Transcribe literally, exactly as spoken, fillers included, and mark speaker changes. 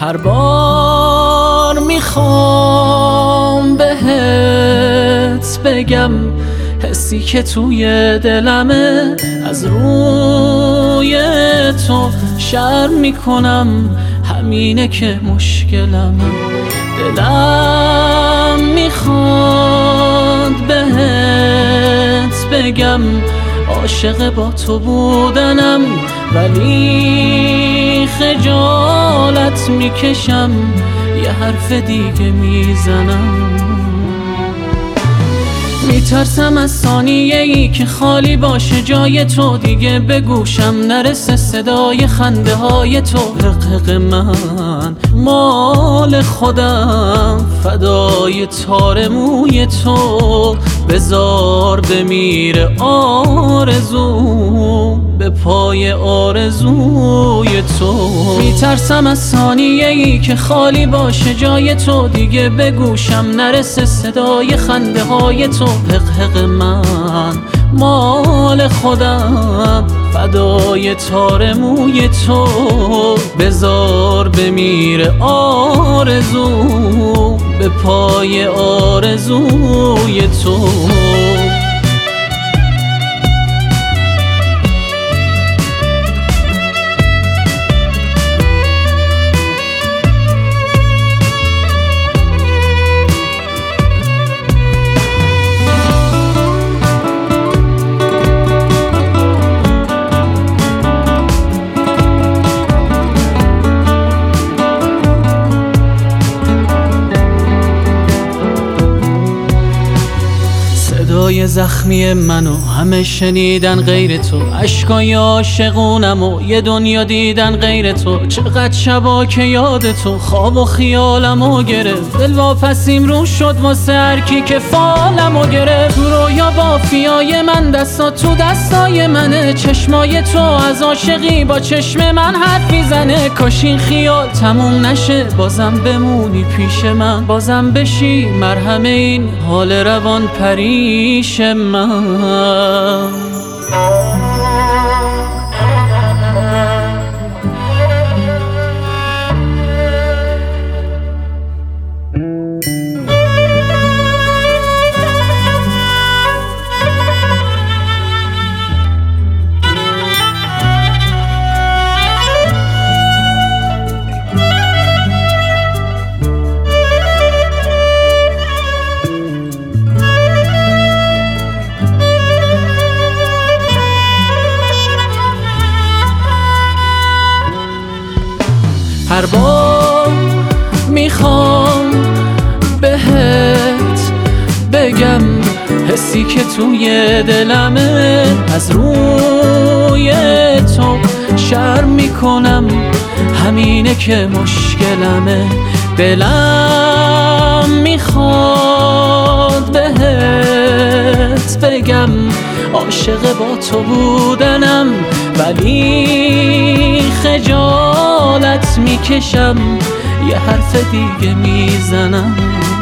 Speaker 1: هر بار میخوام بهت بگم حسی که توی دلمه، از روی تو شرم میکنم، همینه که مشکلمه. دلم میخواد بهت بگم عاشق با تو بودنم، ولی خجالت میکشم، یه حرف دیگه میزنم. میترسم از ثانیه ای که خالی باشه جای تو، دیگه به گوشم نرسه صدای خنده های تو. حقق من مال خودم، فدای تار موی تو، بذار بمیره آرزو به پای آرزوی تو. میترسم از ثانیه ای که خالی باشه جای تو، دیگه به گوشم نرسه صدای خنده های تو. حقق من مال خودم، فدای تار موی تو، بذار بمیره آرزو به پای آرزوی تو. صدای زخمی منو همه شنیدن غیر تو، اشکای عاشقونم و یه دنیا دیدن غیر تو. چقدر شبا که یاد تو خواب و خیالمو گرفت، دل واپسیم رو شد واسه هر کی که فالمو گرفت. تو رویا بافیای من دستا تو دستای منه، چشمای تو از عاشقی با چشم من حرف میزنه. کاش این خیال تموم نشه، بازم بمونی پیش من، بازم بشی مرهم این حال روان پریش من. هر بار میخوام بهت بگم حسی که توی دلمه، از روی تو شرم میکنم، همینه که مشکلمه. دلم میخواد بهت بگم عاشق با تو بودنم، ولی خجالت میکشم، یه حرف دیگه میزنم.